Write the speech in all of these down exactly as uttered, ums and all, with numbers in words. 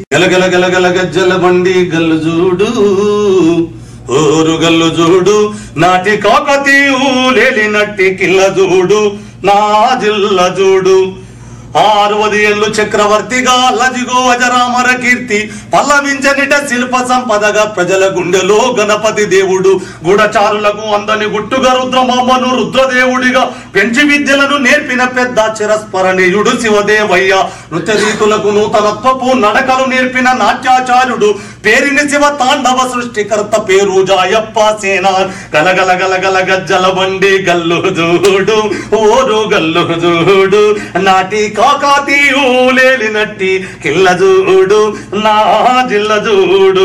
గలగల గలగల గజ్జల బండి గల్లు చూడు ఓరు గల్లు చూడు నాటి కాకతీయు లేలినట్టి కిల్ల చూడు నా జిల్ల చూడు ఆరువది ఏళ్ళు చక్రవర్తిగా లజిగో అజరామర కీర్తి పల్లవించనిట శిల్ప సంపదగా ప్రజల గుండెలో గణపతి దేవుడు గూఢచారులకు అందని గుట్టుగా రుద్రమామను రుద్రదేవుడిగా పెంచి విద్యలను నేర్పిన పెద్ద చిరస్మరణీయుడు శివదేవయ్య నృత్య రీతులకు నూతనత్వపు నడకలు నేర్పిన నాట్యాచార్యుడు పేరిని శివ తాండవ సృష్టికర్త పేరు జాయప్ప సేనాన్ గలగల గలగల గజ్జల బండి గల్లు చూడు ఓరు గల్లు చూడు నాటి కాకతీయు లేలినట్టి కిల్ల చూడు నా జిల్ల చూడు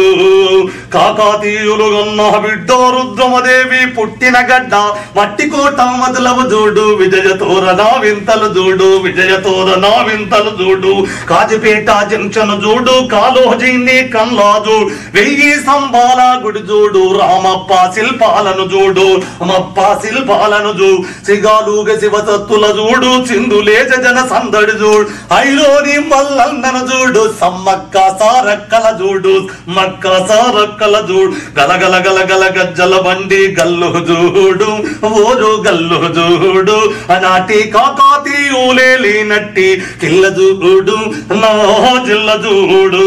కాకతీయులు గన్న బిడ్డ రుద్రమదేవి పుట్టిన గడ్డ మట్టి కోట మొదలవు చూడు విజయ తోరణ వింతలు చూడు విజయ తోరణ వింతలు చూడు కాజిపేట జంక్షన్ చూడు కాలోజీని కన్లాజు వెయ్యి స్తంభాల గుడి చూడు రామప్ప శిల్పాలను చూడు మప్ప శిల్పాలను చూడు సిగాలుగ శివసత్తుల చూడు చిందులేజ జన సందడి చూడు ఐలోని మల్లన్నను చూడు సమ్మక్క సారక్కల చూడు మక్క సారక్కల చూడు గలగల గలగల గజ్జల బండి గల్లు చూడు ఓరు గల్లు చూడు నాటి కాకతీయు లేలినట్టి కిల్ల చూడు నా జిల్ల చూడు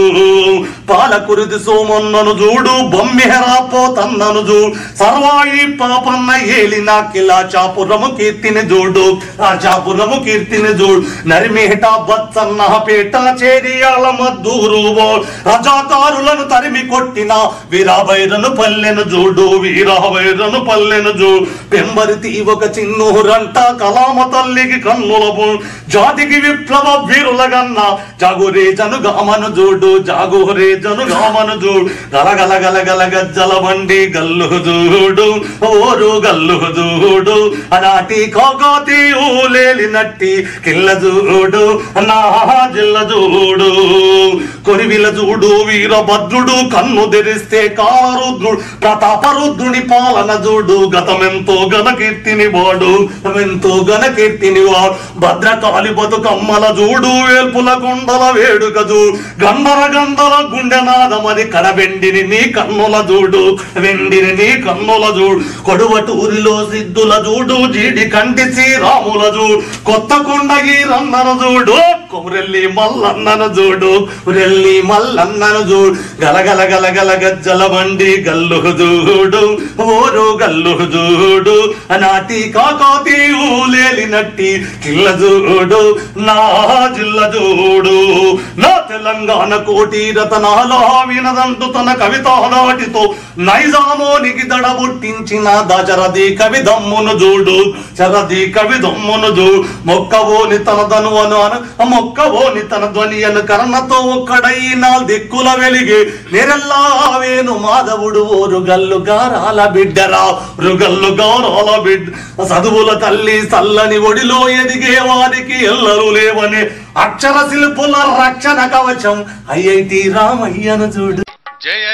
పాలకురిది సోమన్నను చూడు బొమ్మెహరా పోతన్నను చూడు సర్వాయి పాపన్న ఏలిన కిలా చాపురము కీర్తిని చూడు ఆ చాపురము కీర్తిని చూడు నరిమేట బచ్చన్న పేట చేరియాల మద్దూరు రజాకారులను తరిమి కొట్టిన వీరాభైరను పల్లెను చూడు వీరాభైరను పల్లెను చూడు పెంబరితి ఒక చిన్నూరంట కలామ తల్లికి కన్నులపు జాతికి విప్లవ వీరులగన్న జాగురే జనుగామను చూడు జాగురే జనుగామను చూడు గలగల గలగల గజ్జల బండి గల్లు చూడు ఓరు గల్లు చూడు నాటి కాకతీయు లేలినట్టి కిల్ల చూడు నా జిల్ల చూడు కొరివిల చూడు వీరభద్రుడు కన్ను తెరిస్తే కారుద్రుడు ప్రతాపరుద్రుని పాలన చూడు గతమెంతో ఘనకీర్తిని వాడు ఎంతో ఘనకీర్తిని వాడు భద్రకాళి బతుకమ్మల చూడు వేల్పుల కొండల వేడుక చూడు గంధర గంధర గుండె నాదమది కడవెండిని నీ కన్నుల చూడు వెండిని నీ కన్నుల చూడు కొడువటూరిలో సిద్ధుల చూడు జీడి కంటి శ్రీరాముల చూడు కొత్త కొండ ఈ రన్నను చూడు కొమరెల్లి మల్లన్నను చూడు రెల్లి మల్లన్నను చూడు గలగల గలగల గజ్జల బండి గల్లు చూడు ఓరు గల్లు చూడు నాటి కాకతీయు లేలినట్టి కిల్ల చూడు నా జిల్ల చూడు నా తెలంగాణ కోటి రతనాల వినదంటూ తన కవిత నాటితో నైజామోనికి దడబుట్టించిన దశరథి కవి దమ్మును చూడు శరథి కవి దమ్మును చూడు మొక్కవోని తన ధనువను అను మొక్కవోని తన ధ్వని అను కర్ణతో ఒక్కడై నాల్ దిక్కుల వెలిగి నేరెల్లా వేణు మాధవుడు ఓరు గల్లు గారాల బిడ్డరా రుగల్లు గారాల బిడ్డ చదువుల తల్లి చల్లని ఒడిలో ఎదిగే వారికి ఎల్లరు లేవని అక్షర శిల్పుల రక్షణ కవచం ఐఐటి రామయ్యను చూడు.